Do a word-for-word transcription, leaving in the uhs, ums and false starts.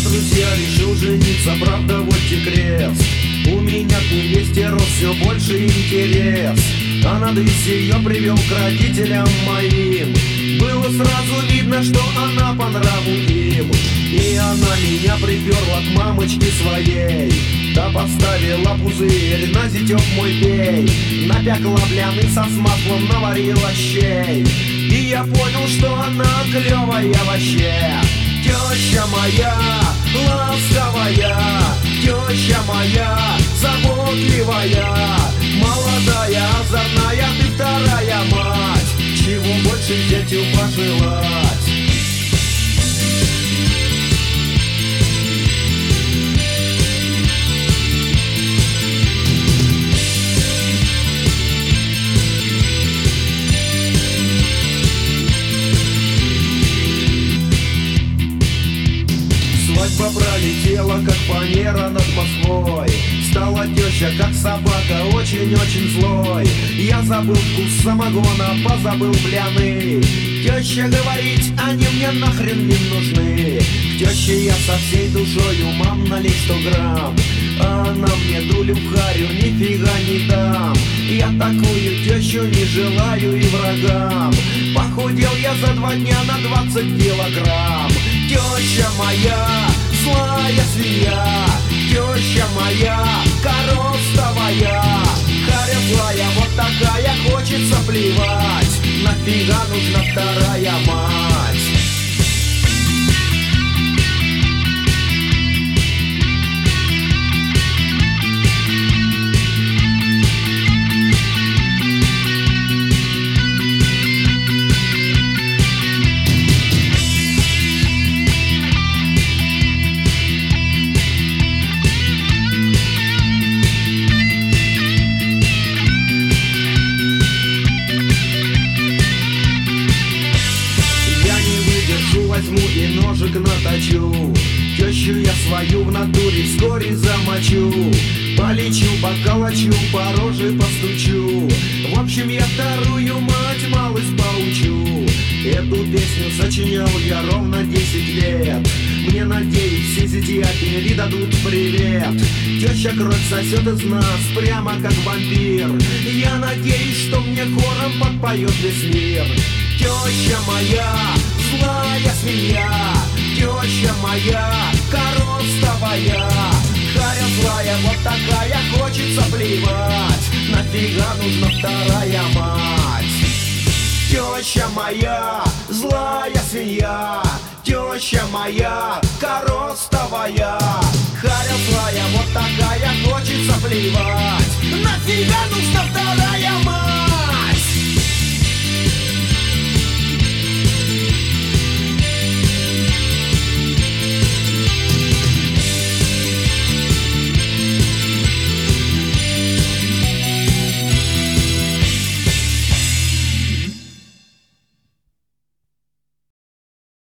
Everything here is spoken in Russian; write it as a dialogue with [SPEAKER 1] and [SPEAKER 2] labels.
[SPEAKER 1] друзья, решил жениться, правда вот те крест. У меня к невесте рос все больше интерес. А на дыс ее привел к родителям моим. Было сразу видно, что она по нраву им. И она меня приперла к мамочке своей. Та поставила пузырь на зятек мой пей. Напекла бляны со маслом, наварила щей. И я понял, что она клевая вообще. Теща моя ласковая, теща моя заботливая, молодая, озорная, ты вторая мать. Чего больше зятю пожелать? Свадьба пролетела, как фанера над Москвой. Стала теща, как собака, очень-очень злой. Я забыл вкус самогона, позабыл бляны. Теща говорить, они мне нахрен не нужны. К теще я со всей душою, мам, налей сто грамм. А она мне дулю в харю, нифига не дам. Я такую тещу не желаю и врагам. Похудел я за два дня на двадцать килограмм. Теща моя злая свинья, теща моя коростовая. Харя злая, вот такая, хочется плевать. Нафига нужна вторая мать? Возьму и ножик наточу. Тещу я свою в натуре вскоре замочу. Полечу, поколочу, по роже постучу. В общем, я вторую мать малость поучу. Эту песню сочинял я ровно десять лет. Мне, надеюсь, все зятья передадут привет. Теща кровь сосет из нас, прямо как вампир. Я надеюсь, что мне хором подпоет весь мир. Теща моя злая свинья, теща моя коростовая. Харя злая, вот такая, хочется плевать. Нафига нужна вторая мать? Теща моя злая свинья, теща моя коростовая. Харя злая, вот такая, хочется плевать. Нафига нужна вторая